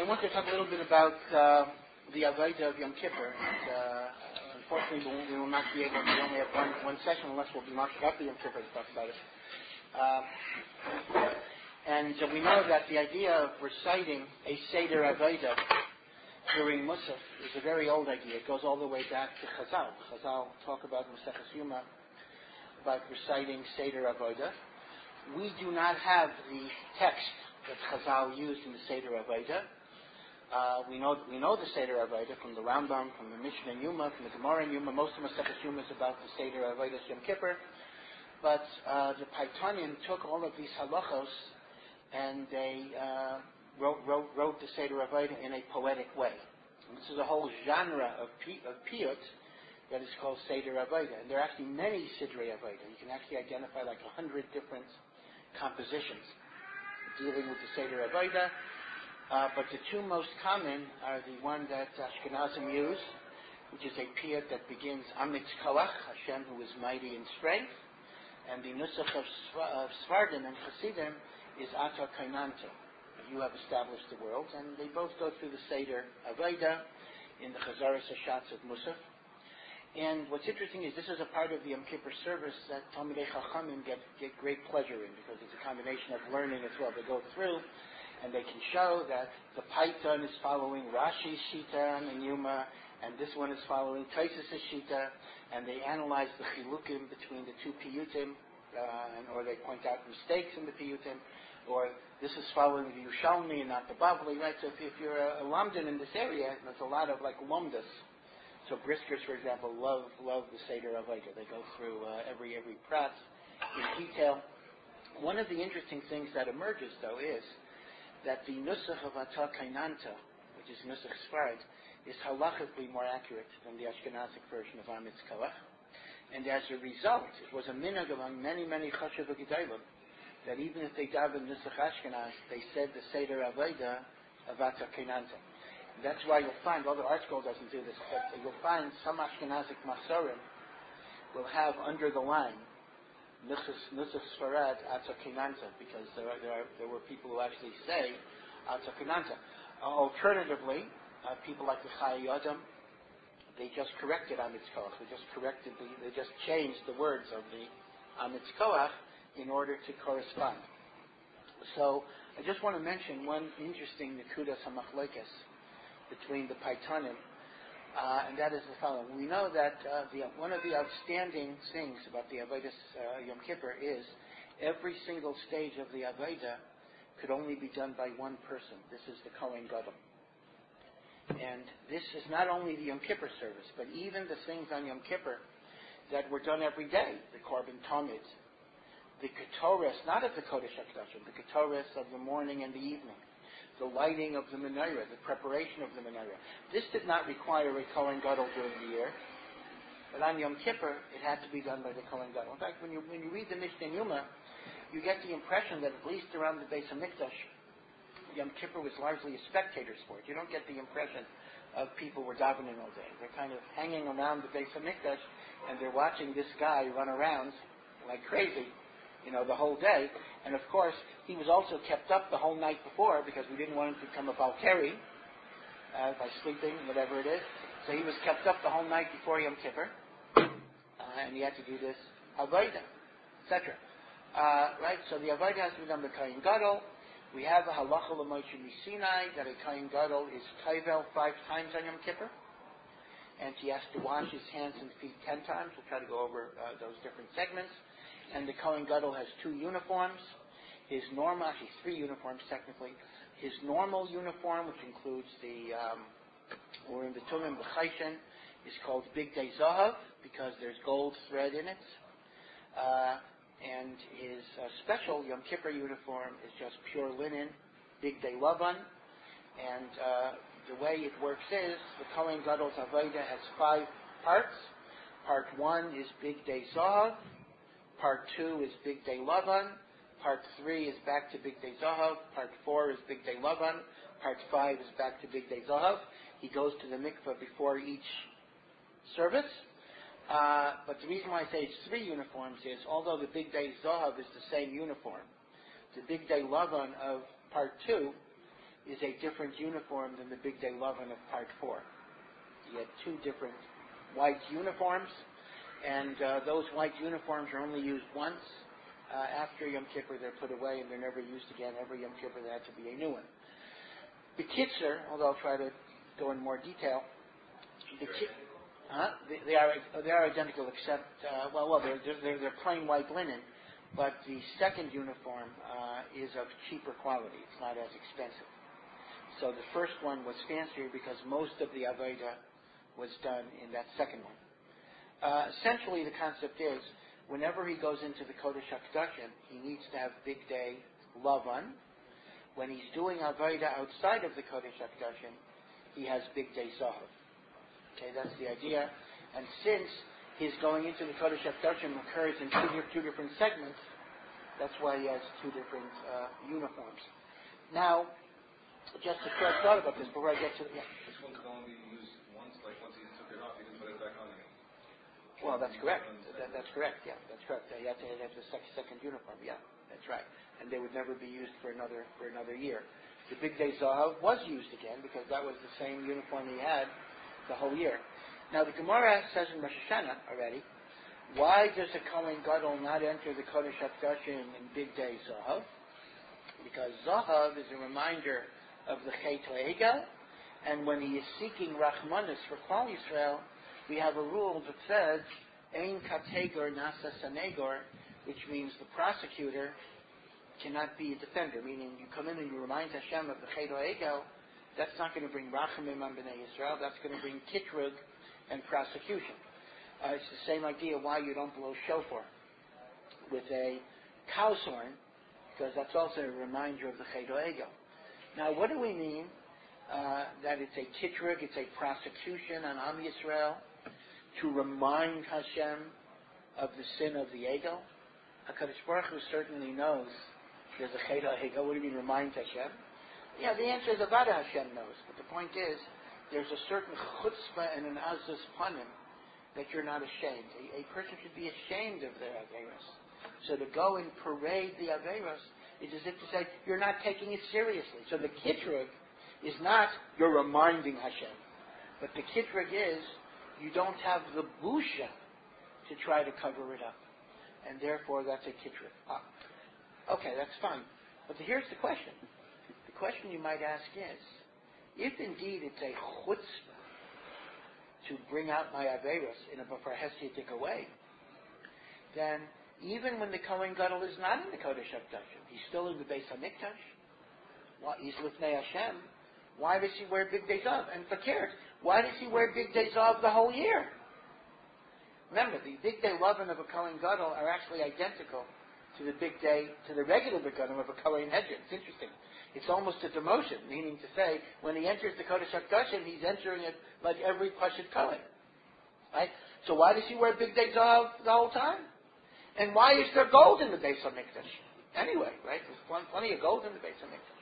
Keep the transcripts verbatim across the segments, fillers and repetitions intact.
I want to talk a little bit about uh, the Avodah of Yom Kippur. And, uh, unfortunately, we will, we will not be able to. We only have one, one session unless we'll be marking up the Yom Kippur to talk about it. Um, and uh, we know that the idea of reciting a Seder Avodah during Musaf is a very old idea. It goes all the way back to Chazal. Chazal talk about Maseches Yuma, about reciting Seder Avodah. We do not have the text that Chazal used in the Seder Avodah. Uh, we know we know the Seder Avodah from the Rambam, from the Mishnah Yuma, from the Gemara Yuma. Most of Maseches Yuma is about the Seder Avodah Yom Kippur. But uh, the Paitanim took all of these halachos and they uh, wrote, wrote, wrote the Seder Avodah in a poetic way. And this is a whole genre of, pi- of piyut that is called Seder Avodah. And there are actually many Sidrei Avodah. You can actually identify like a hundred different compositions dealing with the Seder Avodah. Uh, but the two most common are the one that Ashkenazim use, which is a piyut that begins Amitz Koach, Hashem who is mighty in strength. And the Nusach of, of Sfardim and Hasidim is Ata Kainanta. You have established the world, and they both go through the Seder Avodah in the Chazaras Hashatz of Musaf. And what's interesting is this is a part of the Yom Kippur service that Talmidei Chachamim get, get great pleasure in, because it's a combination of learning as well. They go through, and they can show that the Paitan is following Rashi's Shita and Yuma, and this one is following Taisus' Shita, and they analyze the chilukim between the two piyutim, uh, and, or they point out mistakes in the piyutim, or this is following the Yushalmi and not the Bavli, right? So if, if you're a, a Lamdan in this area, there's a lot of like Lumdas. So Briskers, for example, love love the Seder Avodah. They go through uh, every every prat in detail. One of the interesting things that emerges, though, is that the Nusach of Atah Kainanta, which is Nusach Sfarad, is halachically more accurate than the Ashkenazic version of Amitz Koach. And as a result, it was a minhag among many, many Chashav Gedolim that even if they davened Nusach Ashkenaz, they said the Seder Avodah of Atah Kainanta. That's why you'll find, although ArtScroll doesn't do this, but you'll find some Ashkenazic Masorim will have under the line Nusach Sfarad Atah Kainanta, because there, are, there, are, there were people who actually say Atah Kainanta. Uh, alternatively, Uh, people like the Chai Yadam, they just corrected Amitz Koach. They just corrected the, they just changed the words of the Amitz Koach in order to correspond. So I just want to mention one interesting Nekudas HaMachlokes between the Paitanim, uh, and that is the following. We know that uh, the, one of the outstanding things about the Avodah uh, Yom Kippur is every single stage of the Avodah could only be done by one person. This is the Kohen Gadol. And this is not only the Yom Kippur service, but even the things on Yom Kippur that were done every day, the Korban Tamid, the Ketores, not of the Kodesh HaKodashim, the Ketores of the morning and the evening, the lighting of the menorah, the preparation of the menorah. This did not require a Kohen Gadol during the year, but on Yom Kippur, it had to be done by the Kohen Gadol. In fact, when you, when you read the Mishnah Yuma, you get the impression that at least around the Beis HaMikdash, Yom Kippur was largely a spectator sport. You don't get the impression of people were davening all day. They're kind of hanging around the Beis HaMikdash, and they're watching this guy run around like crazy, you know, the whole day. And of course, he was also kept up the whole night before because we didn't want him to become a Balkari uh, by sleeping, whatever it is. So he was kept up the whole night before Yom Kippur, uh, and he had to do this Avodah, et cetera. Uh, right? So the Avodah has to be done by Kohen Gadol. We have a halacha l'Moshe Sinai that a Kohen Gadol is taivel five times on Yom Kippur, and he has to wash his hands and feet ten times. We'll try to go over uh, those different segments. And the Kohen Gadol has two uniforms. His normal, actually three uniforms technically. His normal uniform, which includes the, um, or in the Tumim B'chayshen, is called Big Day Zahav because there's gold thread in it. Uh, And his uh, special Yom Kippur uniform is just pure linen, Big Day Lavan. And uh, the way it works is, the Kohen Gadol's Avodah has five parts. Part one is Big Day Zahav. Part two is Big Day Lavan. Part three is back to Big Day Zahav. Part four is Big Day Lavan. Part five is back to Big Day Zahav. He goes to the mikveh before each service. Uh, but the reason why I say it's three uniforms is, although the Big Day Zahav is the same uniform, the Big Day Lavan of part two is a different uniform than the Big Day Lovin of Part four. You had two different white uniforms, and uh, those white uniforms are only used once. Uh, after Yom Kippur, they're put away, and they're never used again. Every Yom Kippur, there had to be a new one. The Kitzer, although I'll try to go in more detail, the ki- huh? they, they are they are identical, except uh, well, well, they're, they're they're plain white linen, but the second uniform uh, is of cheaper quality. It's not as expensive. So the first one was fancier because most of the avodah was done in that second one. Uh, essentially, the concept is, whenever he goes into the Kodesh HaKodashim, he needs to have Big Day Lavan. When he's doing avodah outside of the Kodesh HaKodashim, he has Big Day Zahav. Okay, that's the idea. And since his going into the Kodesh HaKodashim occurs in two, two different segments, that's why he has two different uh, uniforms. Now, just a short thought about this before I get to the... Yeah. This one could only be used once, like once he took it off, he didn't put it back on again. Well, that's correct. That, that's correct, yeah, that's correct. You have to have the sec- second uniform, yeah, that's right. And they would never be used for another for another year. The Big Day Zahav was used again because that was the same uniform he had the whole year. Now, the Gemara says in Rosh Hashanah already, why does a Kohen Gadol not enter the Kodesh HaKodashim in Big Day Zahav? Because Zahav is a reminder of the Chet HaEgel, and when he is seeking Rachmanis for Klal Yisrael, we have a rule that says, Ein kategor nasa sanegor, which means the prosecutor cannot be a defender, meaning you come in and you remind Hashem of the Chet HaEgel, that's not going to bring Rachamim on Bnei Yisrael, that's going to bring Kitrug and prosecution. Uh, it's the same idea why you don't blow shofar with a cow's horn, because that's also a reminder of the Chet HaEgel. Now, what do we mean uh, that it's a Kitrug, it's a prosecution on Am Yisrael, to remind Hashem of the sin of the Egel? HaKadosh Baruch Hu certainly knows there's a Chet HaEgel. What do you mean, remind Hashem? Yeah, the answer is Avada Hashem knows. But the point is, there's a certain chutzpah and an azus panim that you're not ashamed. A, a person should be ashamed of their Averos. So to go and parade the Averos is as if to say, you're not taking it seriously. So the Kitrug is not, you're reminding Hashem. But the Kitrug is, you don't have the busha to try to cover it up. And therefore, that's a Kitrug. Ah. Okay, that's fine. But the, here's the question. The question you might ask is, if indeed it's a chutzpah to bring out my Averos in a hesiatic way, then even when the Kohen Gadol is not in the Kodesh HaKodashim, he's still in the Beis HaMikdash, well, he's Lifnei Hashem, why does he wear Big Day Zahav? And fakir, why does he wear Big Day Zahav the whole year? Remember, the Big Day Lovin of a Kohen Gadol are actually identical to the Big Day, to the regular Big Gadol of a Kohen Hedron. It's interesting. It's almost a demotion, meaning to say, when he enters the Kodesh HaKodashim, he's entering it like every Pashut Kohen. Right? So why does he wear Big Day Zahav the whole time? And why is there gold in the Beis HaMikdash? Anyway, right? There's plenty of gold in the Beis HaMikdash.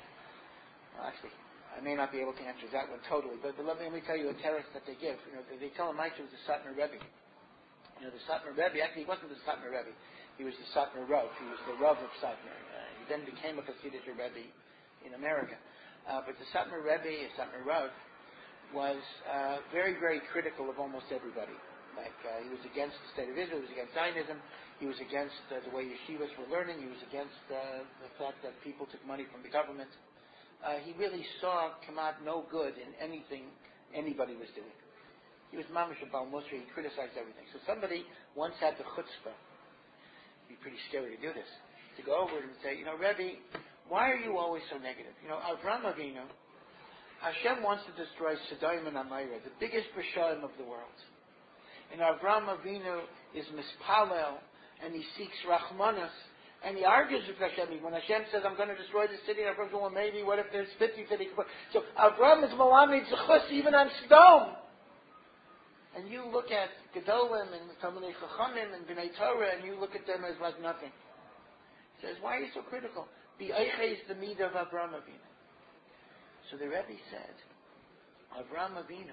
Well, actually, I may not be able to answer that one totally, but, but let, me, let me tell you a teretz that they give. You know, they, they tell him Mike was the Satmar Rebbe. You know, the Satmar Rebbe, actually he wasn't the Satmar Rebbe. He was the Satmar Rav. He was the Rav of Satmar. Uh, he then became a Hasidic Rebbe in America. Uh, but the Satmar Rebbe, Satmar Rav, was uh, very, very critical of almost everybody. Like, uh, he was against the state of Israel, he was against Zionism, he was against uh, the way yeshivas were learning, he was against uh, the fact that people took money from the government. Uh, he really saw come out no good in anything anybody was doing. He was mamash Baal Musri, he criticized everything. So somebody once had the chutzpah, it'd be pretty scary to do this, to go over and say, you know, Rebbe, why are you always so negative? You know, Avram Avinu, Hashem wants to destroy Sodom and Amorah, the biggest Rishonim of the world. And Avram Avinu is mispalel, and he seeks Rachmanas, and he argues with Hashem. When Hashem says, I'm going to destroy the city, Avram says, well, maybe, what if there's fifty, fifty? So Avram is Malamid Zechus even on Sodom. And you look at Gedolim and Talmidei Chachamim and Bnei Torah, and you look at them as like nothing. He says, why are you so critical? The Eiche is the Midah of Avram Avinu. So the Rebbe said, Avram Avinu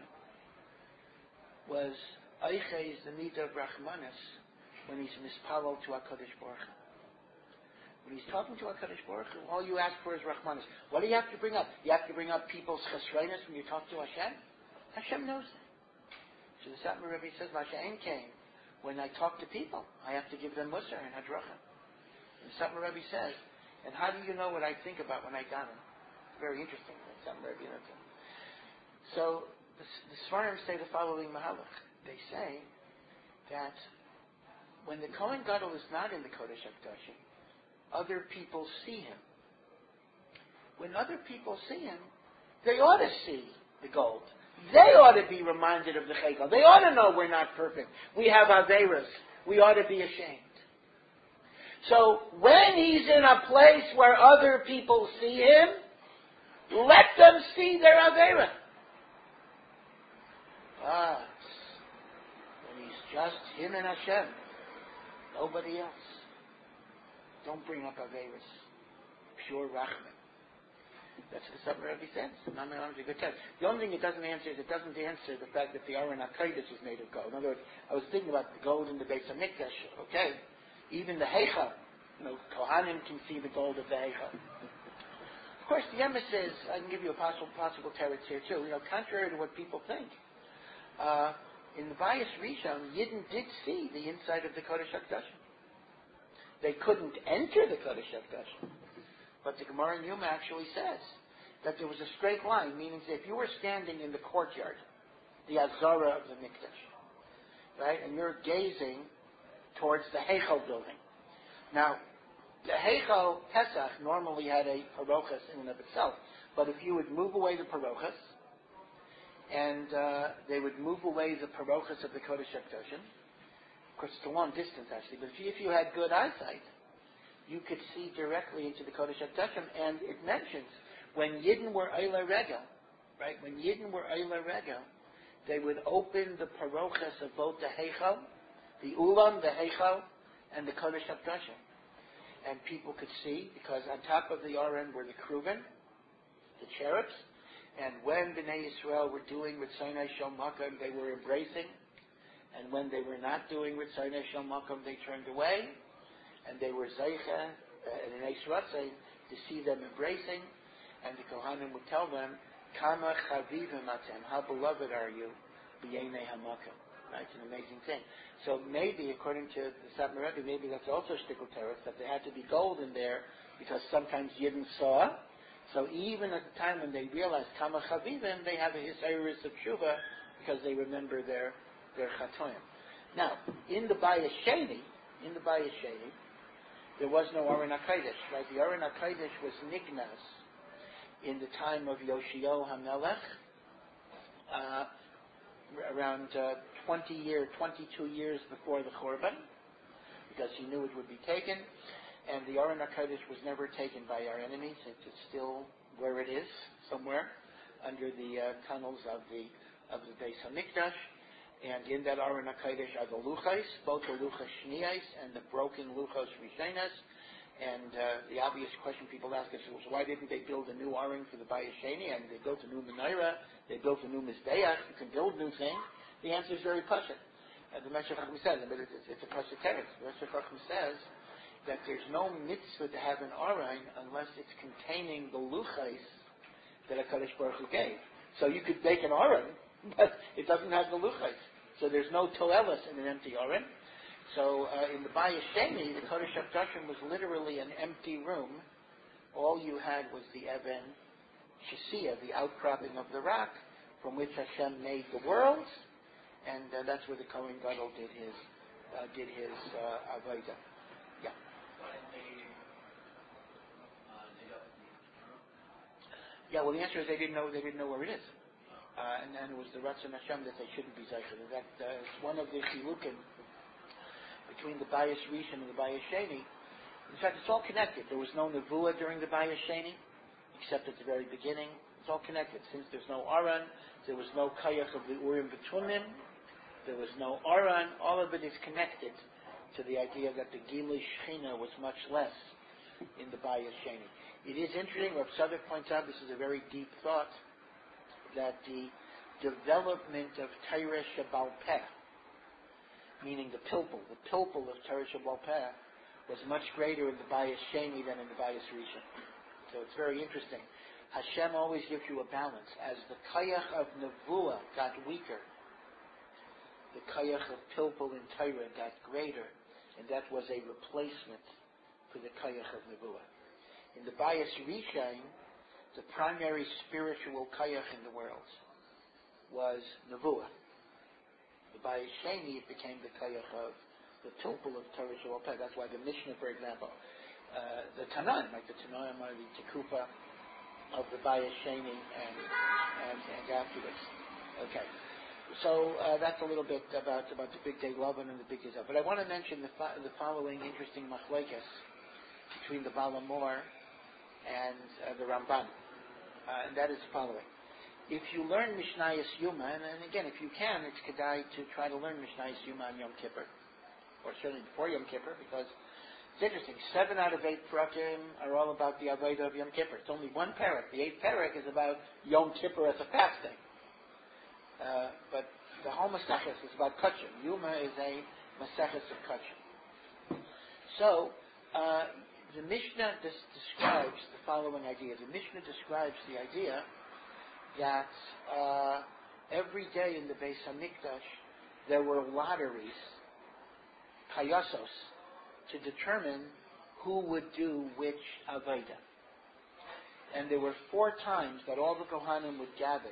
was Eiche is the Midah of Rachmanis when he's mispalel to HaKadosh Baruch Hu. When he's talking to HaKadosh Baruch Hu, all you ask for is Rahmanis. What do you have to bring up? You have to bring up people's chesroinus when you talk to Hashem? Hashem knows that. So the Satmar Rebbe says, Masha'en came. When I talk to people, I have to give them Musar and Hadracha. And the Satmar Rebbe says, and how do you know what I think about when I daven? Very interesting. The Satmar Rebbe knows that. So the, the Svarim say the following Mahalach. They say that when the Kohen Gadol is not in the Kodesh HaKodashim, other people see him. When other people see him, they ought to see the gold. They ought to be reminded of the Chaykel. They ought to know we're not perfect. We have Averas. We ought to be ashamed. So when he's in a place where other people see him, let them see their Avera. But when he's just him and Hashem, nobody else, don't bring up Averas. Pure Rachman. That's what the Satmar Rebbe says. It's a good test. The only thing it doesn't answer is it doesn't answer the fact that the Aron HaKodesh is made of gold. In other words, I was thinking about the gold in the Beis HaMikdash. Okay, even the Heichal, you know, Kohanim can see the gold of the Heichal. Of course, the Emes says, I can give you a possible possible teretz here too. You know, contrary to what people think, uh, in the Bayis Rishon, Yidden did see the inside of the Kodesh HaKodashim. They couldn't enter the Kodesh HaKodashim. But the Gemara in Yuma actually says that there was a straight line, meaning that if you were standing in the courtyard, the Azara of the Mikdash, right, and you're gazing towards the Heichal building. Now, the Heichal Pesach normally had a parochas in and of itself, but if you would move away the parochas, and uh, they would move away the parochas of the Kodesh HaKodashim, of course it's a long distance actually, but if you, if you had good eyesight, you could see directly into the Kodesh HaKodashim, and it mentions when Yidden were Eila Regel, right? When Yidden were Eila Regel, they would open the parochas of both the Heichal, the Ulam, the Heichal, and the Kodesh HaKodashim, and people could see because on top of the Aron were the Kruvim, the cherubs, and when Bnei Yisrael were doing with Sinai Shel Makom, they were embracing, and when they were not doing with Sinai Shel Makom, they turned away. And they were Zeicha and an Eis Ratzei to see them embracing, and the Kohanim would tell them, Kama Chavivim Atem, how beloved are you, B'yenei Hamakom. Right? It's an amazing thing. So maybe, according to the Satmar Rebbe, maybe that's also Shtickle Teretz, that there had to be gold in there, because sometimes Yidden saw. So even at the time when they realized Kama Chavivim, they have a Hisayrus of Tshuva, because they remember their, their Chatoim. Now, in the Bayis Sheni, in the Bayis Sheni, there was no Aron HaKodesh, right? The Aron HaKodesh was Nignas in the time of Yoshio HaMelech, uh, around uh, twenty years, twenty-two years before the Churban, because he knew it would be taken, and the Aron HaKodesh was never taken by our enemies. It is still where it is, somewhere, under the uh, tunnels of the of the Beis HaMikdash. And in that Aron HaKodesh are the luchos, both the luchos shniyos and the broken luchos rishonos. And uh, the obvious question people ask is, well, why didn't they build a new Aron for the Bayis Sheni? And they built a new menorah, they built a new mizbeach. You can build new things. The answer is very pashut. Uh, the Meshech Chacham says, but it's, it's a pashut teretz. The Meshech Chacham says that there's no mitzvah to have an Aron unless it's containing the luchos that HaKadosh Baruch Hu gave. So you could make an Aron, but it doesn't have the luchos. So there's no toelis in an empty Aron. So uh, in the Bayis Sheni, the Kodesh HaKodashim was literally an empty room. All you had was the Eben Shesiah, the outcropping of the rock, from which Hashem made the worlds, and uh, that's where the Kohen Gadol did his uh, did his uh, avodah. Yeah. Yeah. Well, the answer is they didn't know. They didn't know where it is. Uh, and then it was the Ratzon Hashem that they shouldn't be Zeichel. In fact, uh, it's one of the chilukim between the Bayis Rishon and the Bayis Sheni. In fact, it's all connected. There was no Nevuah during the Bayis Sheni, except at the very beginning. It's all connected. Since there's no Aron, there was no Kayach of the Urim V'Tumim, there was no Aron, all of it is connected to the idea that the Gilui Shechina was much less in the Bayis Sheni. It is interesting, Rav Tzadok points out, this is a very deep thought, that the development of Torah Shebal Peh, meaning the pilpul, the pilpul of Torah Shebal Peh, was much greater in the Bayis Sheni than in the Bayis Rishon. So it's very interesting. Hashem always gives you a balance. As the Kayach of Nevuah got weaker, the Kayach of Pilpul and Torah got greater, and that was a replacement for the Kayach of Nevuah. In the Bayis Rishon, the primary spiritual Kayach in the world was Nevuah. The Bayis Sheni, it became the Kayach of the Pilpul of Torah Shabbat Peh. That's why the Mishnah, for example, uh, the Tanaim, like the Tanaim are the Tekufa of the Bayis Sheni and, and, and afterwards. Okay. So uh, that's a little bit about, about the Big Day Lavan and the Big Day Zav. But I want to mention the, fo- the following interesting machlekes between the Baal HaMor and uh, the Ramban. Uh, and that is the following. If you learn Mishnayos Yuma, and, and again, if you can, it's kedai to try to learn Mishnayos Yuma on Yom Kippur, or certainly before Yom Kippur, because it's interesting. Seven out of eight parakim are all about the Avodah of Yom Kippur. It's only one parak. The eighth parak is about Yom Kippur as a fasting. Uh, but the whole Maseches is about Kachim. Yuma is a Maseches of Kachim. So, uh, the Mishnah des- describes the following idea. The Mishnah describes the idea that uh, every day in the Beis HaMikdash there were lotteries, payasos, to determine who would do which Avodah. And there were four times that all the Kohanim would gather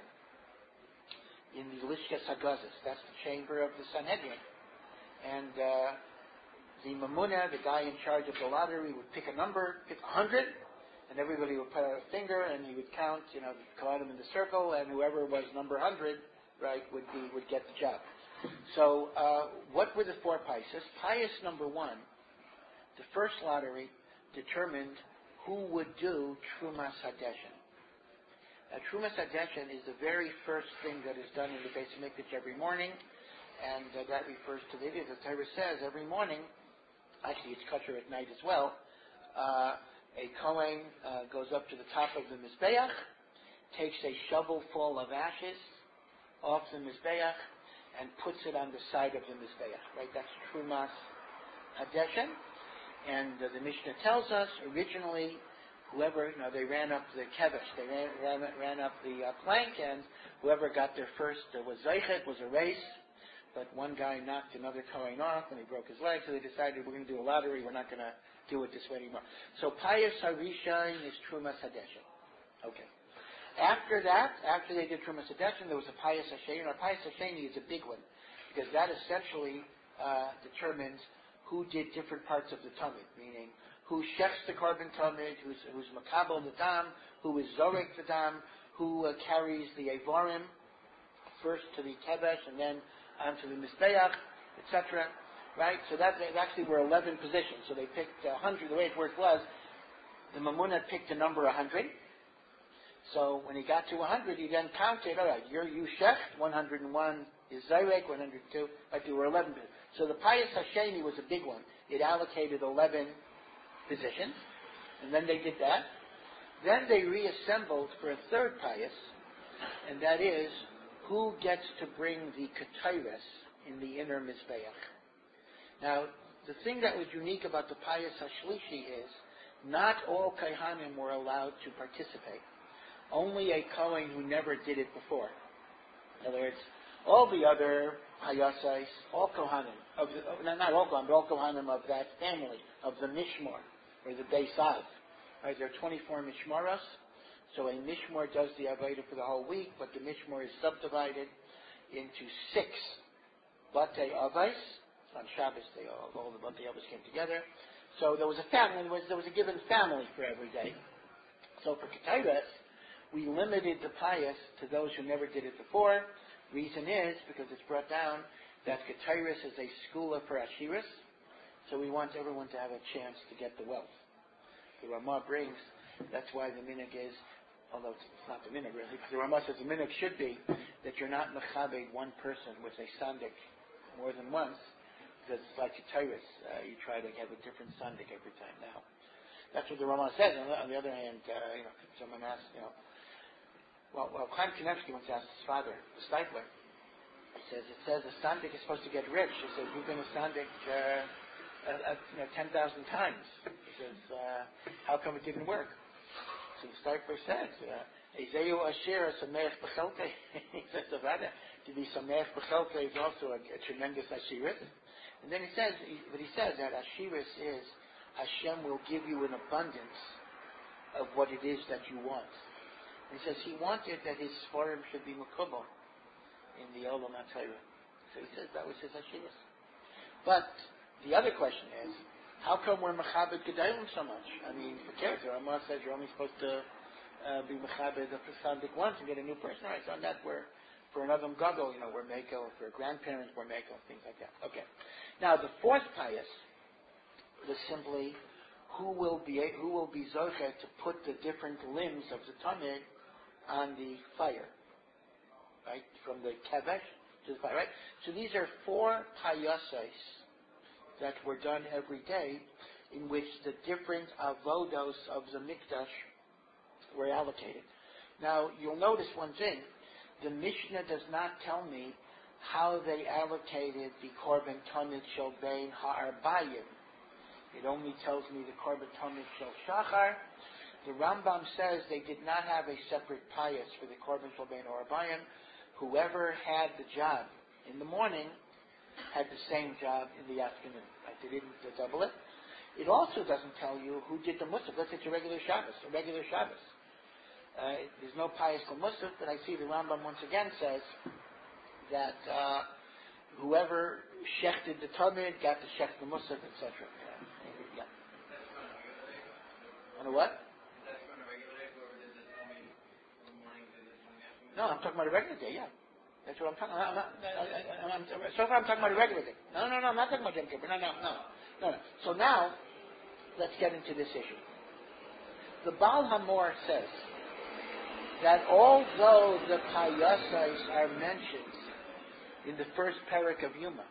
in the Lishkas HaGazos. That's the chamber of the Sanhedrin. And uh, the Mamuna, the guy in charge of the lottery, would pick a number, pick a hundred, and everybody would put out a finger, and he would count, you know, the Kohanim in the circle, and whoever was number hundred, right, would be would get the job. So, uh, what were the four paises? Pious number one, the first lottery, determined who would do Trumas Hadeshen. Uh, Trumas Hadeshen is the very first thing that is done in the Beis HaMikdash every morning, and uh, that refers to the idea. The Torah says every morning, actually it's kosher at night as well, uh, a Kohen uh, goes up to the top of the Mizbeach, takes a shovel full of ashes off the Mizbeach, and puts it on the side of the Mizbeach. Right? That's Trumas Hadeshen. And uh, the Mishnah tells us, originally, whoever, you know, they ran up the kevesh, they ran, ran, ran up the uh, plank, and whoever got there first uh, was Zeichet, was a race, but one guy knocked another Kohen off, and he broke his leg, so they decided, we're going to do a lottery, we're not going to do it this way anymore. So Payas HaRishon is Trumas Hadeshen. Okay. After that, after they did Trumas Hadeshen, there was a Payas HaSheni. Now, Payas HaSheni is a big one, because that essentially uh, determines who did different parts of the Tamid, meaning who shechs the korban Tamid, who's, who's makabel the dam, who is zorek the dam, who uh, carries the Evarim first to the Kevesh and then onto the Mizbeach, et cetera. Right? So that they actually were eleven positions. So they picked a hundred. The way it worked was the Mamunah picked a number a hundred. So when he got to a hundred, he then counted. All right, you're you shecht. One hundred and one is Zayrek. One hundred two. Right? There were eleven. So the Payas Hasheni was a big one. It allocated eleven positions, and then they did that. Then they reassembled for a third Payas, and that is who gets to bring the Ketores in the inner Mizbeach. Now, the thing that was unique about the Payas HaShlishi is not all Kohanim were allowed to participate. Only a Kohen who never did it before. In other words, all the other Payasais, all Kohanim, of the, of, not all Kohanim, but all Kohanim of that family, of the Mishmor, or the Beisav. Right, there are twenty-four Mishmoros, so a Mishmor does the Avodah for the whole week, but the Mishmor is subdivided into six Batei Avos. On Shabbos, they all, all the Batei Avos came together. So there was a family, there was, there was a given family for every day. So for Ketores, we limited the Payas to those who never did it before. Reason is, because it's brought down, that Ketores is a school for Ashiris, so we want everyone to have a chance to get the wealth. The Ramah brings, that's why the minhag is, although it's not the minhag really, because the Ramah says the minhag should be that you're not mechabed one person with a sandik more than once, because it's like Ketores, uh, you try to have a different sandik every time. Now, that's what the Ramah says. On the, on the other hand, uh, you know, someone asks, you know, well, well, Chaim Kanevsky once asked his father, the Steipler, he says, it says a sandik is supposed to get rich. He says, you've been a sandik uh, uh, uh, you know, ten thousand times. He says, uh, how come it didn't work? So the Steifer says, Ezeyu Asher Sameach B'Chelkei. He says, Avada, to be Sameach B'Chelkei is also a, a tremendous Ashiris. And then he says, he, but he says that Ashiris is, Hashem will give you an abundance of what it is that you want. And he says he wanted that his Sforim should be Mekubal in the Olam HaTorah. So he says that was his Ashiris. But the other question is, how come we're Mechabed Gedalim so much? I mean, for character, Ramah says you're only supposed to uh, be Mechabed the Prasandik once and get a new person. Right? So on that, we're, for another Gadol, you know, we're Meko. For grandparents, we're Meko. Things like that. Okay. Now, the fourth pious was simply who will be who will be Zoche to put the different limbs of the Tamid on the fire. Right? From the Kavesh to the fire. Right? So these are four payasais that were done every day, in which the different avodos of the mikdash were allocated. Now, you'll notice one thing. The Mishnah does not tell me how they allocated the korban tamid shel bein ha'arbayim. It only tells me the korban tamid shel shachar. The Rambam says they did not have a separate pious for the korban shel bein ha'arbayim. Whoever had the job in the morning had the same job in the afternoon. Right? They didn't double it. It also doesn't tell you who did the musaf. Let's say it's a regular Shabbos, a regular Shabbos. Uh, there's no pious for musaf, but I see the Rambam once again says that uh, whoever shechted the tamid got to shech the musaf, et cetera. Yeah. On a what? No, I'm talking about a regular day. Yeah. That's what I'm talking about. I'm not, I'm, I'm, so far I'm talking about a regular day. No, no, no, I'm not talking about Yom Kippur. No, no, no, no, no. So now, let's get into this issue. The Baal Hamor says that although the payasais are mentioned in the first parak of Yuma,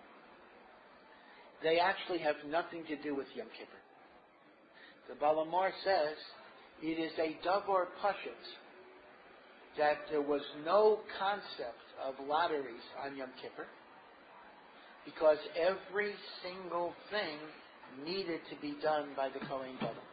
they actually have nothing to do with Yom Kippur. The Baal Hamor says it is a davor pashut that there was no concept of lotteries on Yom Kippur because every single thing needed to be done by the Kohen Gadol.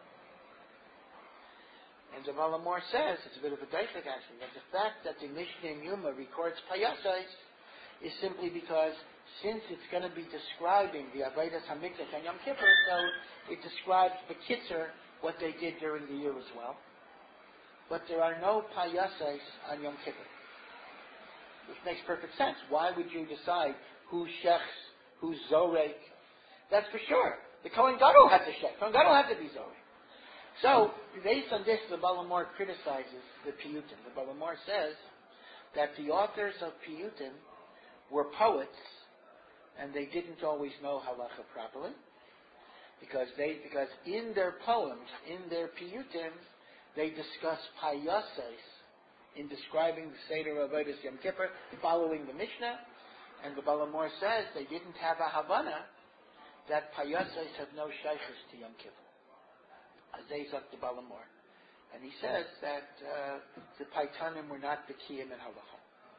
And the Baal Hamor says, it's a bit of a daifik actually, that the fact that the Mishnah in Yuma records payasais is simply because since it's going to be describing the Avodas HaMikdash on Yom Kippur, so it describes the Kitzer, what they did during the year as well. But there are no payasais on Yom Kippur. Which makes perfect sense. Why would you decide who shechs, who's zorek? That's for sure. The Kohen Gadol had to shech. Kohen Gadol had to be zorek. So, based on this, the Baal Hamor criticizes the Piyutim. The Baal Hamor says that the authors of Piyutim were poets, and they didn't always know halacha properly, because they because in their poems, in their Piyutim, they discuss payasais in describing the Seder of Avodas Yom Kippur, following the Mishnah, and the Baal Hamor says they didn't have a Havana that payasais have no shaykhs to Yom Kippur. Azayzak the Baal Hamor. And he says that uh, the Paitanim were not Bekiyim and Halacha.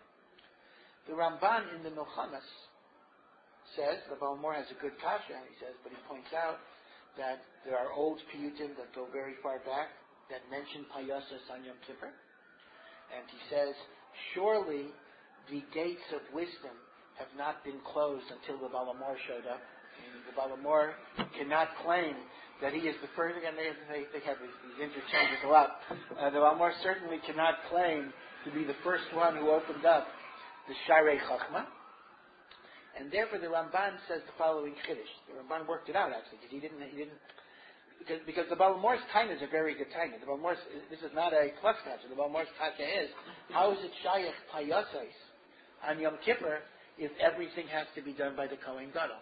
The Ramban in the Milchamas says, the Baal Hamor has a good kasha, he says, but he points out that there are old Piyutim that go very far back that mention payasas on Yom Kippur. And he says, surely the gates of wisdom have not been closed until the Baal Hamor showed up. And the Baal Hamor cannot claim that he is the first, and they, they, they have these, these interchanges a lot. Uh, the Baal Hamor certainly cannot claim to be the first one who opened up the Sharei Chachma. And therefore the Ramban says the following Chiddush. The Ramban worked it out actually, because he didn't, he didn't, because, because the Baal Hamor's time is a very good time. The Baal Hamor's, this is not a plus kasha. The Baal Hamor's kasha is, how is it Shayach Payasais on Yom Kippur if everything has to be done by the Kohen Gadol?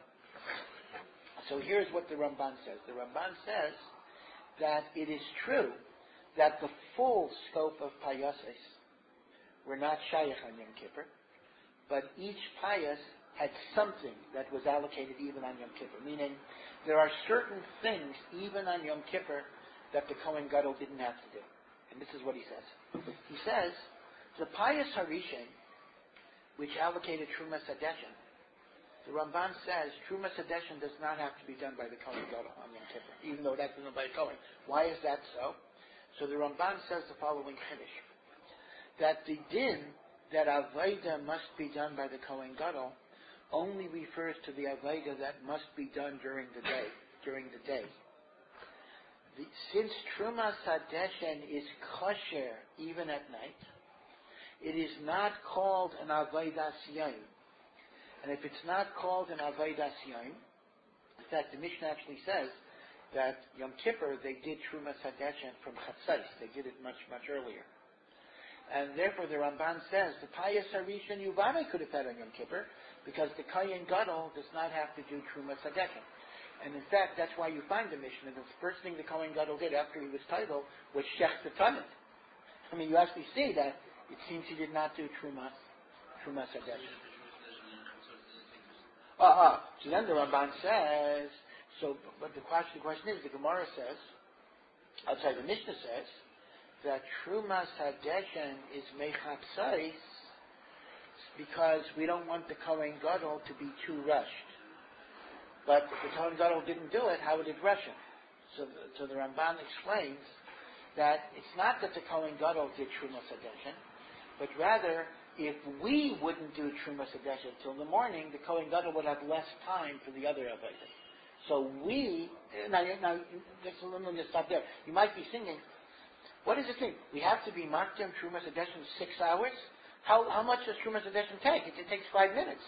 So here's what the Ramban says. The Ramban says that it is true that the full scope of payasais were not shayach on Yom Kippur, but each payas had something that was allocated even on Yom Kippur. Meaning, there are certain things even on Yom Kippur that the Kohen Gadol didn't have to do. And this is what he says. He says the payas harishin, which allocated Trumas Hadeshin, The Ramban says Trumas Hadeshen does not have to be done by the Kohen Gadol on Yom Kippur, even though that's done by a Kohen. Why is that so? So the Ramban says the following Chiddush, that the din that Avodah must be done by the Kohen Gadol only refers to the Avodah that must be done during the day. During the day. The, since Trumas Hadeshen is kosher even at night, it is not called an Avodas Yom. And if it's not called an Avodas Yom, in fact, the Mishnah actually says that Yom Kippur they did Trumas Hadeshen from Chatzais. They did it much, much earlier. And therefore the Ramban says the Payas Harishon Yuvame could have had on Yom Kippur because the Kohen Gadol does not have to do Trumas Hadeshen. And in fact, that's why you find the Mishnah. The first thing the Kohen Gadol did after he was titled was Shech the Tanit. I mean, you actually see that it seems he did not do Trumas, Trumas Hadeshen. Uh, uh, so then the Ramban says, so, but the question, the question is, the Gemara says, outside the Mishnah says, that Trumas Hadeshen is Mechatzais because we don't want the Kohen Gadol to be too rushed. But if the Kohen Gadol didn't do it, how would it rush him? So the, so the Ramban explains that it's not that the Kohen Gadol did Trumas Hadeshen, but rather, if we wouldn't do Trumas Hadeshen till the morning, the Kohen Gadol would have less time for the other Avodah. So we, now, now just, let me just stop there. You might be thinking, what is the thing? We have to be Makdim Trumas Hadeshen six hours? How, how much does Trumas Hadeshen take? It, it takes five minutes.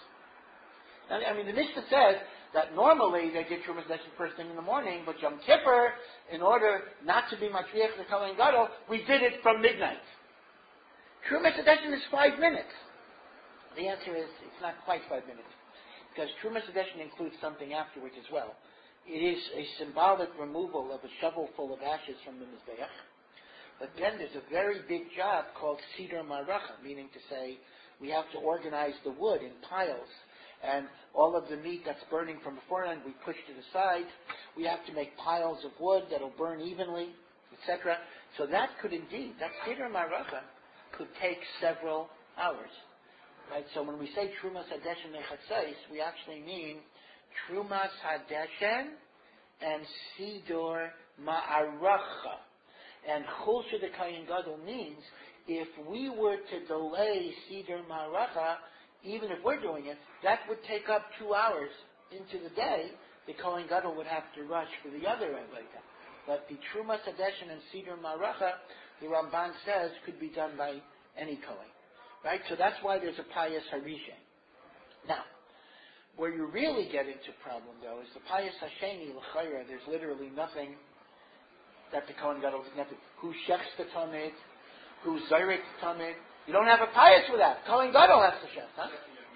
I mean, the Mishnah says that normally they did Trumas Hadeshen first thing in the morning, but Yom Kippur, in order not to be Matriach the Kohen Gadol, we did it from midnight. Trumas Hadeshen is five minutes. The answer is, it's not quite five minutes. Because Trumas Hadeshen includes something afterwards as well. It is a symbolic removal of a shovel full of ashes from the Mizbeach. But then there's a very big job called Siddur Maracha, meaning to say, we have to organize the wood in piles. And all of the meat that's burning from beforehand, we push to the side. We have to make piles of wood that'll burn evenly, et cetera. So that could indeed, that Siddur Maracha, could take several hours, right? So when we say Trumas Hadeshen Mechatzais, we actually mean Trumas Hadeshen and Siddur Ma'aracha. And Chulsha the Kohen Gadol means if we were to delay Siddur Ma'aracha, even if we're doing it, that would take up two hours into the day. The Kohen Gadol would have to rush for the other Avodah. But the Trumas Hadeshen and Siddur Ma'aracha, the Ramban says, could be done by any Kohen. Right? So that's why there's a Payas Harishon. Now, where you really get into problem, though, is the Payas Hasheni, L'chayra, there's literally nothing that the Kohen Gadol doesn't have to. Who shechs the Tamid, who zayrik the Tamid. You don't have a Payas for that. Kohen Gadol has to shech, huh?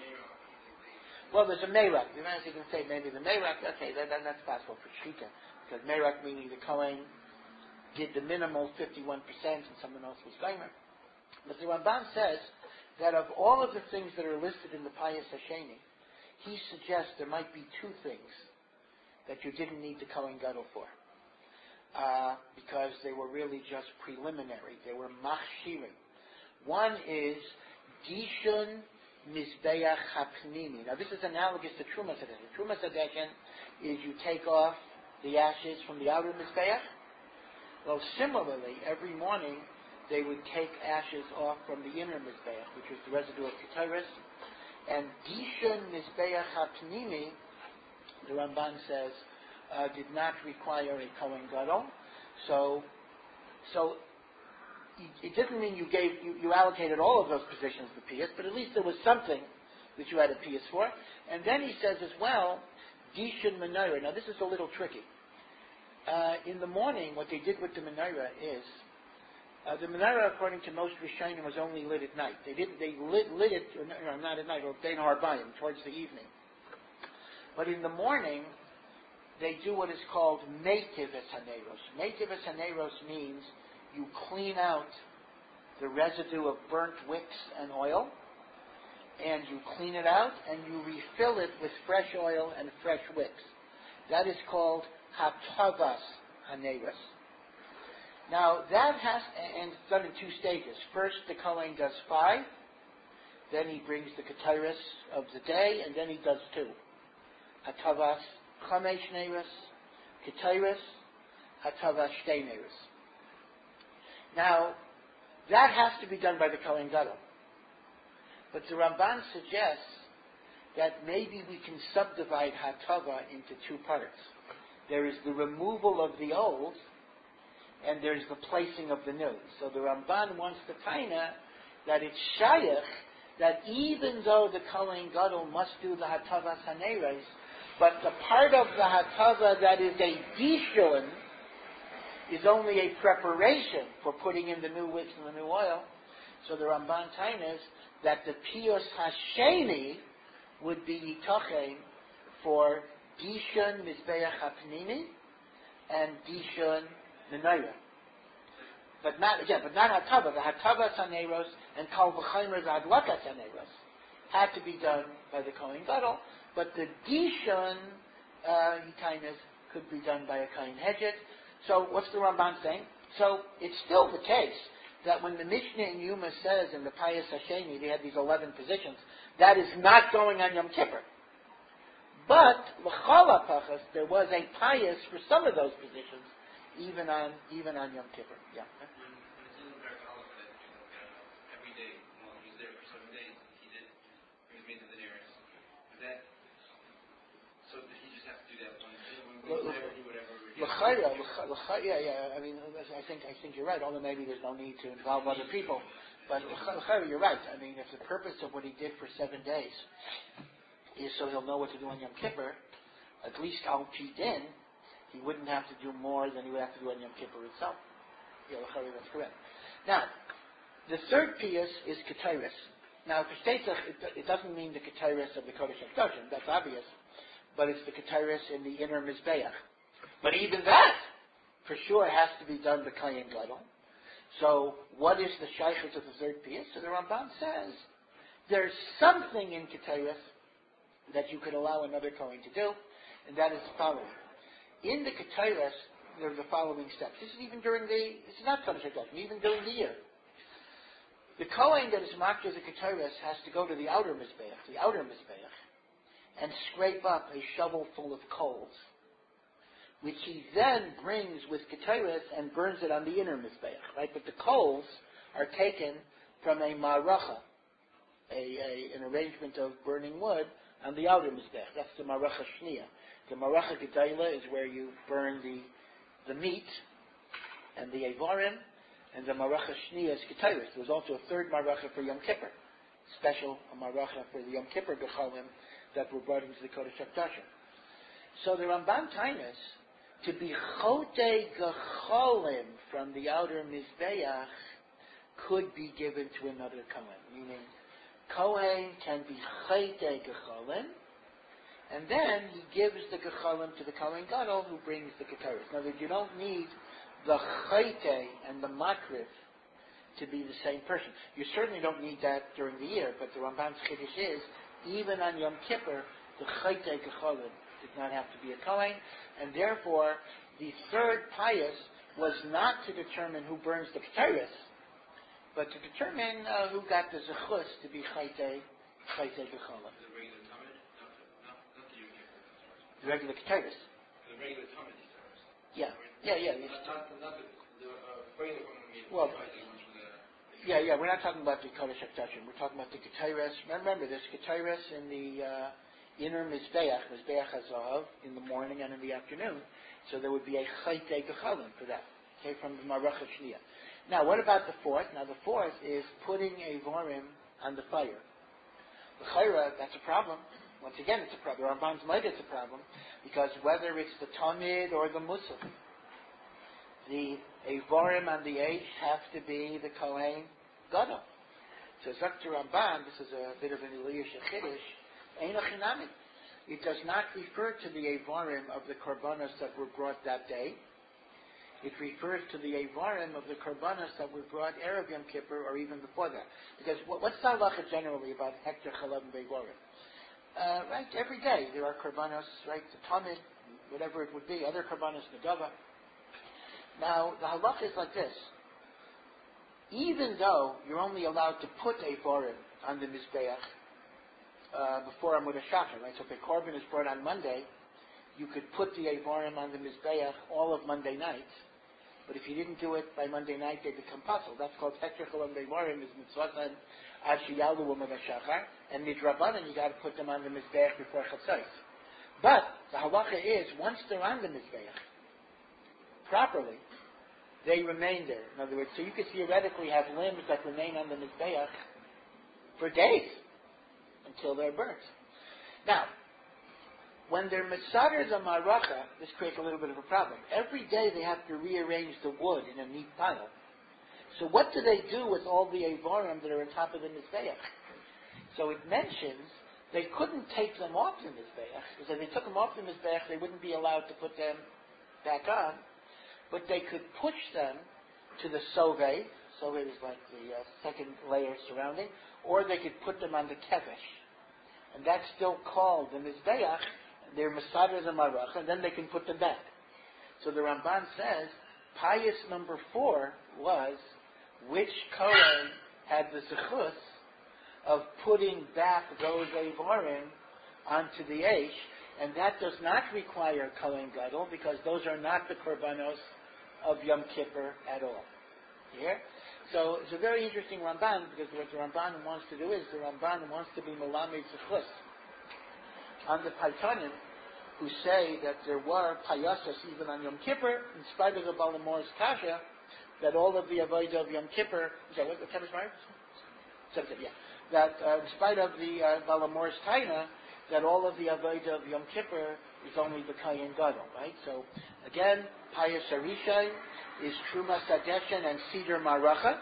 Well, there's a Meirak. You can say maybe the Meirak, okay, that, that, that's possible for Shechita. Because Meirak meaning the Kohen did the minimal fifty-one percent and someone else was Geimer. But the Ramban says that of all of the things that are listed in the Payas Hasheni, he suggests there might be two things that you didn't need the Kohen Gadol for. Uh, because they were really just preliminary. They were machshirim. One is Dishun Mizbeach HaPnimi. Now this is analogous to Trumas Hadeshen. Trumas Hadeshen is you take off the ashes from the outer Mizbeach. Well, similarly, every morning they would take ashes off from the inner Mizbeach, which was the residue of Ketores. And Dishun Mizbeach HaPnimi, the Ramban says, uh, did not require a Kohen Gadol. So, so it doesn't mean you gave you, you allocated all of those positions to Pius, but at least there was something that you had a Pius for. And then he says as well, Dishun Menorah. Now this is a little tricky. Uh, in the morning, what they did with the menorah is, uh, the menorah, according to most Rishonim, was only lit at night. They didn't, they lit, lit it, or, no, not at night, or Bein Harbayim, towards the evening. But in the morning, they do what is called Meitiv es Haneros. Meitiv es Haneros means you clean out the residue of burnt wicks and oil, and you clean it out, and you refill it with fresh oil and fresh wicks. That is called Hatavas Haneros. Now that has, and it's done in two stages. First, the Kohen does five, then he brings the Ketores of the day, and then he does two. hatavas chamesh neiros, ketairos, hatavas shtei neiros. Now, that has to be done by the Kohen Gadol. But the Ramban suggests that maybe we can subdivide hatava into two parts. There is the removal of the old, and there's the placing of the new. So the Ramban wants to taina that it's shayach, that even though the Kohen Gadol must do the hatavas haneres, but the part of the hatava that is a dishun is only a preparation for putting in the new wicks and the new oil. So the Ramban tainas that the piyos hasheni would be yitochen for dishun mizbeach hapnimi and dishun menorah. But not again, but not hatava. The hatava saneros and kol v'chaymer the adlakas saneros had to be done by the Kohen Gadol, but the dishun uh, yitainas could be done by a Kohen Hedget. So what's the Ramban saying? So it's still the case that when the Mishnah in Yuma says in the Payas Hasheni they had these eleven positions, that is not going on Yom Kippur. But l'chol hapachas there was a Payas for some of those positions, even on even on Yom Kippur. Yeah. Every day, while he was there for seven days, he did bring his meat to the nearest. Is that so? Did he just have to do that one day? When whatever, do whatever. L'chayra, yeah, yeah. I mean, I think I think you're right. Although maybe there's no need to involve other people, but l'chayra, you're right. I mean, if the purpose of what he did for seven days is so he'll know what to do on Yom Kippur, at least al pi din, he wouldn't have to do more than he would have to do on Yom Kippur itself. Yeah, l'chayra, that's correct. Now, the third piyus is ketairis. Now, for Pesach, it, it doesn't mean the ketairis of the Kodesh HaKadoshim. That's obvious, but it's the ketairis in the inner mizbeach. But even that, for sure, has to be done by Kohen Gadol. So, what is the shaykhut of the third piece? So the Ramban says there's something in Ketairis that you could allow another Kohen to do, and that is the following. In the Ketairis, there are the following steps. This is even during the, this is not Kodesh HaKadoshim, even during the year. The Kohen that is marked as a Ketairis has to go to the outer Mizbeach, the outer Mizbeach, and scrape up a shovel full of coals, which he then brings with Ketairis and burns it on the inner Mizbeach, right? But the coals are taken from a maracha, a, a, an arrangement of burning wood on the outer Mizbeach. That's the maracha shniya. The maracha gedayla is where you burn the the meat and the avarim, and the maracha shniya is Ketairis. There's also a third maracha for Yom Kippur, special maracha for the Yom Kippur gechalim that were brought into the Kodesh HaKadoshim. So the Ramban Tainas, to be chote gecholim from the outer mizbeach could be given to another kohen. Meaning, kohen can be chote gecholim, and then he gives the gecholim to the Kohen Gadol who brings the ketairis. Now, you don't need the chote and the makrif to be the same person. You certainly don't need that during the year, but the Ramban's chiddush is, even on Yom Kippur, the chote gecholim did not have to be a kohen, and therefore the third pious was not to determine who burns the ketairis, but to determine uh, who got the zechus to be chayte chayte gecholim. The regular tamid, not, not, not the Yom Kippur. The regular ketairis. The regular tamid. Yeah, yeah, yeah. Not, not, not the, the uh, regular one. Well, yeah, yeah. We're not talking about the Kodesh HaKadoshim. We're talking about the ketairis. Remember, there's ketairis in the uh, inner mizbeach, mizbeach hazav, in the morning and in the afternoon. So there would be a chayte gecholim for that. Okay, from the maracha shniya. Now, what about the fourth? Now, the fourth is putting a vorim on the fire. The chayra, that's a problem. Once again, it's a problem. The Ramban's might it's a problem because whether it's the tamid or the musaf, the avorim on the eight have to be the kohen gadol. So, Zakta Ramban, this is a bit of an Eliyash Chiddush. Eino chinami. It does not refer to the avorim of the korbanos that were brought that day. It refers to the avarim of the korbanos that were brought erev Yom Kippur or even before that. Because what, what's the halacha generally about hekter chalav and bevorim? Uh, right, every day there are korbanos, right, the tamid, whatever it would be, other korbanos, negava. Now, the halacha is like this. Even though you're only allowed to put avarim on the mizbeach, uh, before Amud HaShachar, right? So if a korban is brought on Monday, you could put the Eivarim on the Mizbeach all of Monday night. But if you didn't do it by Monday night, they become puzzle. That's called Hekchel on Eivarim, is Mitzvah Ad Sheyalu Amud HaShachar. And Midrabanan, you got to put them on the Mizbeach before Chatzos. But the halacha is, once they're on the Mizbeach, properly, they remain there. In other words, so you could theoretically have limbs that remain on the Mizbeach for days until they're burnt. Now, when they're Mitzader the Maracha, this creates a little bit of a problem. Every day they have to rearrange the wood in a neat pile. So what do they do with all the Eivarim that are on top of the Mizbeach? So it mentions they couldn't take them off the Mizbeach, because if they took them off the Mizbeach, they wouldn't be allowed to put them back on. But they could push them to the Sovei. Sovei is like the uh, second layer surrounding. Or they could put them on the Kevesh. And that's still called the Mizbeach. They're Masadr and Marach, and then they can put them back. So the Ramban says, pious number four was which Kohen had the Zechus of putting back those Eivarim onto the Eish, and that does not require Kohen Gadol, because those are not the Korbanos of Yom Kippur at all. Here? So it's a very interesting Ramban, because what the Ramban wants to do is, the Ramban wants to be Melamed Zechus on the Paitanim, who say that there were Payasas even on Yom Kippur, in spite of the Balamor's Kasha, that all of the Avodah of Yom Kippur, is that what the Kevis Meir? Yeah. That uh, in spite of the uh, Balamor's Taina, that all of the Avodah of Yom Kippur is only the Kayin Gadol, right? So, again, Payas Arishai is Truma Sadeshan and Seder Maracha.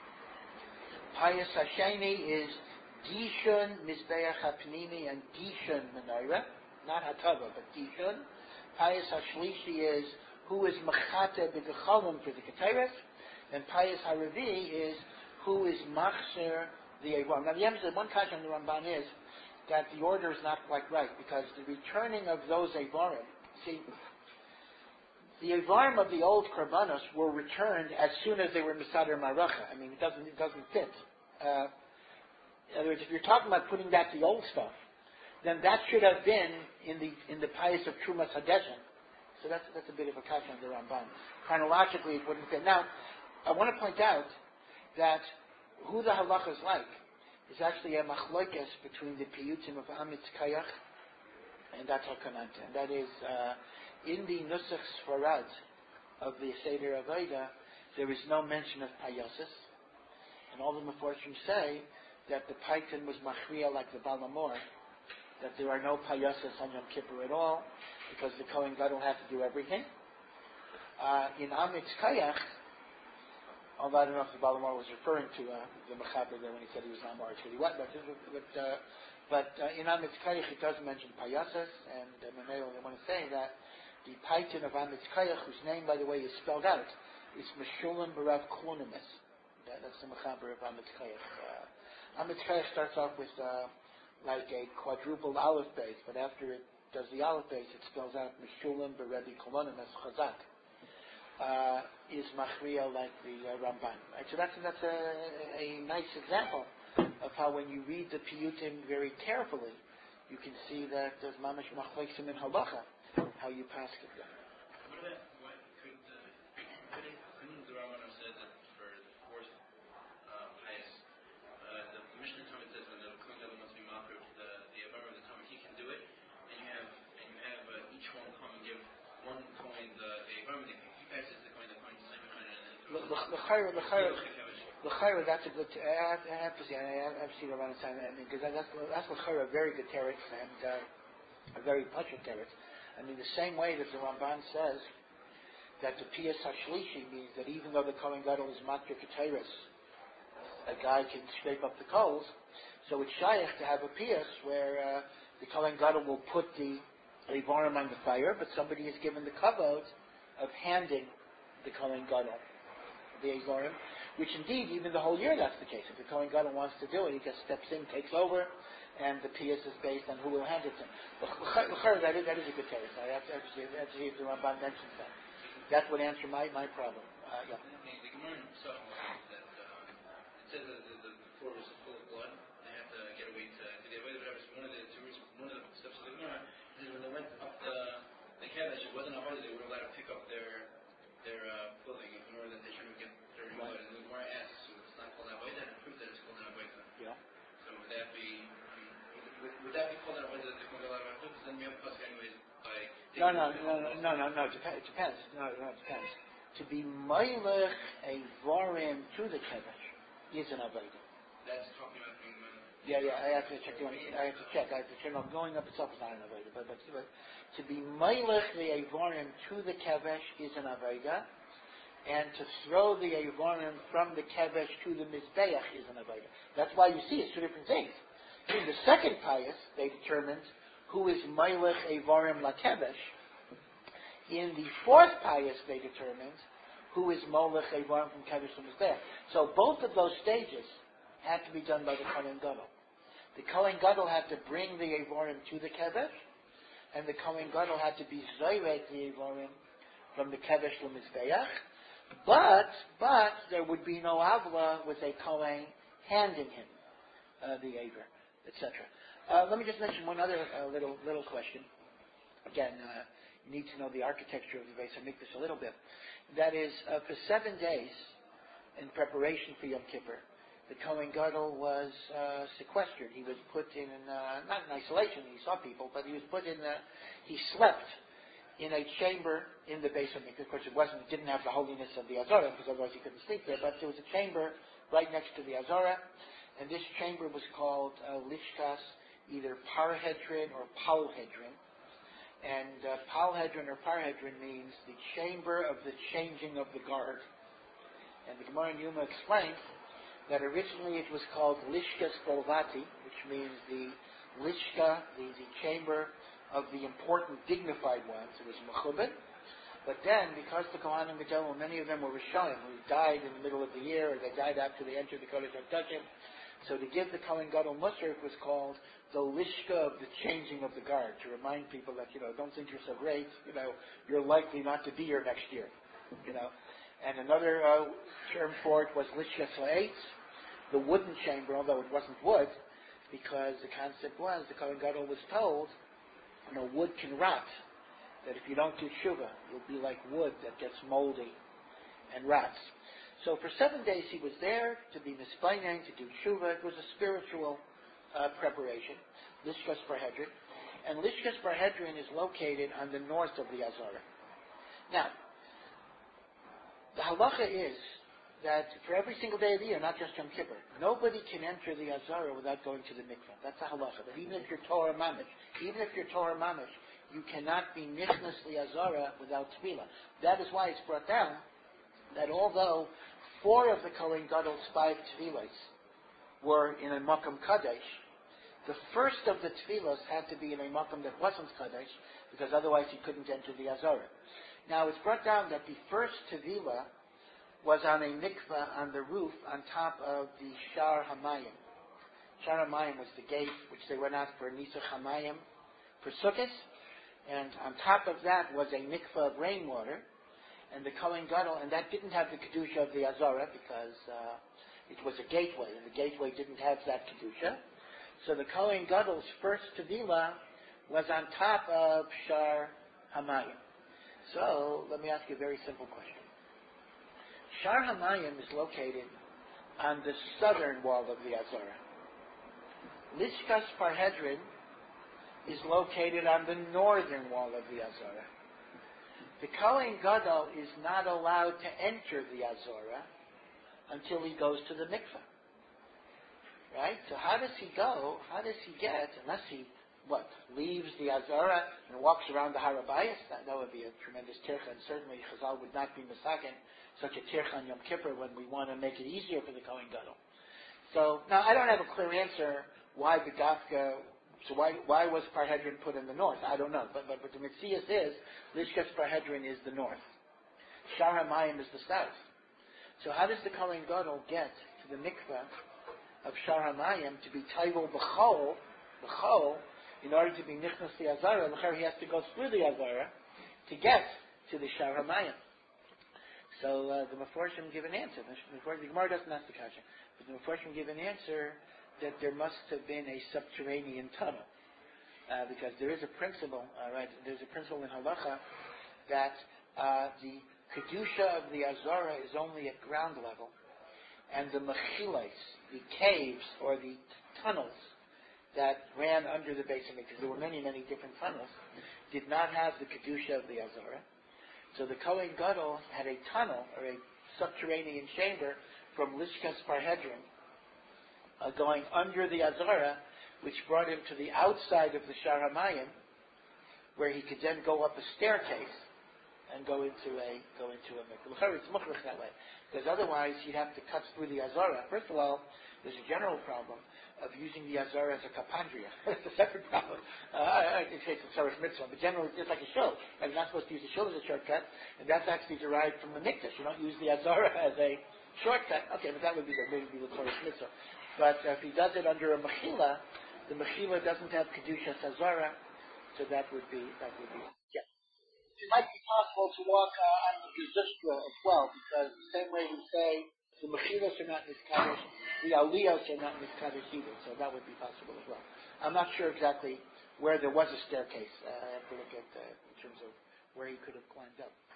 Payas Hasheni is Dishun, Mizbeach HaPnimi, and Dishun Menorah. Not Hatava, but Dishun. Payas Hashlishi is who is Machate B'Gechalim for the Keteres. And Payas Haravi is who is Machser the Eivarim. Now the emphasis, one question on the Ramban is that the order is not quite right, because the returning of those Eivarim, see, the Eivarim of the old Korbanos were returned as soon as they were Misader Maracha. I mean, it doesn't, it doesn't fit. Uh, in other words, if you're talking about putting back the old stuff, then that should have been in the in the pious of Trumas Hadeshin. So that's that's a bit of a question on the Ramban. Chronologically, it wouldn't fit. Now, I want to point out that who the halacha is like is actually a machlokes between the piyutim of Amitz Kayach and that's Hakananta. And that is, uh, in the Nusach Sfarad of the Seder Avodah, there is no mention of Payasis. And all the Meforshim say that the Paitin was machriya like the Balamor, that there are no Payasis on Yom Kippur at all, because the Kohen Gadol have to do everything. Uh, in Amitz Kayach, although I don't know if the Balamor was referring to uh, the Mechaber there when he said he was not Mar Shiri what, but, but, uh, but uh, in Amitz Kayach it does mention Payasis, and uh, Meneo, I want to say that the Paitin of Amitz Kayach, whose name, by the way, is spelled out, is Meshulam Barav Klonimus. That, that's the Mechaber of Amitz Kayach. Uh, Amitz Kayach starts off with uh, like a quadruple Aleph base, but after it does the Aleph base, it spells out Meshulam Barav Klonimus Chazak. Uh, is machriya like the uh, Ramban. Right? So that's that's a, a nice example of how when you read the piyutim very carefully, you can see that there's mamash machleksim in halacha, how you pass it. What about what could the could it, couldn't the Ramban have said that for the fourth uh, pious, uh, the, the Mishnah Talmud says when the Kohen Gadol must be makriv the the Avar of the Talmud, he can do it, and you have and you have uh, each one come and give one coin the the Avar. Passes the coin, the coin, the coin, and then the chayra, the chayra, the chayra. That's a good. I have, I have to see. I have to see around the time because that's that's the chayra, a very good teretz and uh, a very pashut teretz. I mean, the same way that the Ramban says that the piyas hashlishi means that even though the Kohen Gadol is matri keteris, a guy can scrape up the coals. So it's shaykh to have a piyas where uh, the Kohen Gadol will put the eivarim on the fire, but somebody is given the kavod of handing the Kohen Gadol the Eivarim, which indeed, even the whole year that's the case. If the Kohen Gadol wants to do it, he just steps in, takes over, and the P S is based on who will hand it to him. That is, that is a good case. I have to, have to see if the Ramban mentions that. That would answer my, my problem. Uh, yeah. The Gemara himself that um, it says that the, the floor was full of blood. They have to get away to, to the Avodah, whatever. So one of then we have a pasuk anyways by. No, no, no, no, no, no, no. It depends. It depends. No, no, it depends. To be meilech a varim to the kevesh is an avodah. That's talking about being meilech. Yeah, yeah. I have to check. I have to check. I have to check. No, going up itself is not an avodah, but, but but to be meilech the avarim to the kevesh is an avodah, and to throw the avarim from the kevesh to the mizbeach is an avodah. That's why you see it's two different things. In the second pious, they determined who is meilech avarim lakevesh. In the fourth pious, they determined who is molech avarim from kevesh to mizbeach. So both of those stages had to be done by the Kohen Gadol. The Kohen Gadol had to bring the avarim to the kevesh, and the Kohen Gadol had to be zoyrek the avarim from the kevesh to mizbeach. But but there would be no avla with a Kohen handing him uh, the aver, et cetera. Uh, let me just mention one other uh, little little question. Again, uh, you need to know the architecture of the Beis Hamikdash a little bit. That is, uh, for seven days in preparation for Yom Kippur, the Kohen Gadol was uh, sequestered. He was put in, uh, not in isolation, he saw people, but he was put in, uh, he slept in a chamber in the Beis Hamikdash. Of course, it wasn't, it didn't have the holiness of the Azorah, because otherwise he couldn't sleep there, but there was a chamber right next to the Azorah, and this chamber was called uh, Lishkas, either Parhedrin or Palhedrin. And uh, Palhedrin or Parhedrin means the chamber of the changing of the guard. And the Gemara in Yuma explains that originally it was called Lishkas Bolvati, which means the Lishka, the, the chamber of the important dignified ones. It was Mechubin. But then, because the Kohanim Gadol, many of them were Rishonim, who died in the middle of the year, or they died after they entered the Kodesh HaKodashim. So to give the Kohen Gadol Musar, it was called the Lishka of the changing of the guard, to remind people that, you know, don't think you're so great, you know, you're likely not to be here next year, you know. And another uh, term for it was Lishka Slaetz, the wooden chamber, although it wasn't wood, because the concept was, the Kohen Gadol was told, you know, wood can rot, that if you don't do tshuva, you'll be like wood that gets moldy and rots. So for seven days he was there to be misplained, to do tshuva. It was a spiritual uh, preparation, Lishkas Parhedrin. And Lishkas Parhedrin is located on the north of the Azorah. Now, the halacha is that for every single day of the year, not just Yom Kippur, nobody can enter the Azorah without going to the mikveh. That's the halacha. That even if you're Torah Mamish, even if you're Torah Mamish, you cannot be nichnas the Azorah without tefillah. That is why it's brought down that although four of the Kohen Gadol's five tefillahs were in a Makam Kadesh, the first of the tefillahs had to be in a Makam that wasn't Kadesh, because otherwise he couldn't enter the Azorah. Now it's brought down that the first tevilah was on a mikveh on the roof on top of the Shar Hamayim. Shar Hamayim was the gate which they went out for Nisach Hamayim for Sukkot, and on top of that was a mikveh of rainwater. And the Kohen Gadol, and that didn't have the Kedusha of the Azorah because uh, it was a gateway, and the gateway didn't have that Kedusha. So the Kohen Gadol's first Tevilah was on top of Shar Hamayim. So, let me ask you a very simple question. Shar Hamayim is located on the southern wall of the Azorah. Lishkas Parhedrin is located on the northern wall of the Azorah. The Kohen Gadol is not allowed to enter the Azorah until he goes to the mikveh. Right? So how does he go? How does he get, unless he, what, leaves the Azorah and walks around the Har Habayis? That, that would be a tremendous tircha, and certainly Chazal would not be misaken such a tircha on Yom Kippur when we want to make it easier for the Kohen Gadol. So, now I don't have a clear answer why the Dafka, so why why was Parhedrin put in the north? I don't know. But but, but the Metzias is, Lishkas Parhedrin is the north. Shar Hamayim is the south. So how does the Kohen Gadol get to the mikveh of Shar Hamayim to be Taivel B'chol, B'chol, in order to be Nichnas the Azara? He has to go through the Azara to get to the Shar Hamayim. So uh, the Meforshim give an answer. The Gemara doesn't ask the kasha, but the Meforshim give an answer that there must have been a subterranean tunnel, uh, because there is a principle. Uh, right, there's a principle in halacha that uh, the kedusha of the Azara is only at ground level, and the mechiles, the caves or the t- tunnels that ran under the Beis Hamikdash, there were many, many different tunnels, did not have the Kedusha of the Azara. So the Kohen Gadol had a tunnel, or a subterranean chamber, from Lishkas Parhedron, uh, going under the Azara, which brought him to the outside of the Shar HaMayim, where he could then go up a staircase and go into a go into a mikveh. It's mukhrich that way, because otherwise he'd have to cut through the Azara. First of all, there's a general problem of using the Azara as a kapandria. That's a separate problem. Uh, I say it's a Tzarech Mitzvah, but generally it's like a shul. And you're not supposed to use the shul as a shortcut, and that's actually derived from the mikdash. You don't use the Azara as a shortcut. Okay, but that would be the maybe the Tzarech Mitzvah. But uh, if he does it under a mechila, the mechila doesn't have Kedushas Azara, so that would be that would be yeah. It might be possible to walk uh, on the Gezustra as well, because the same way we say the mechilas are not miskadish, the aliyos are not miskadish either, so that would be possible as well. I'm not sure exactly where there was a staircase. Uh, I have to look at uh, in terms of where he could have climbed up.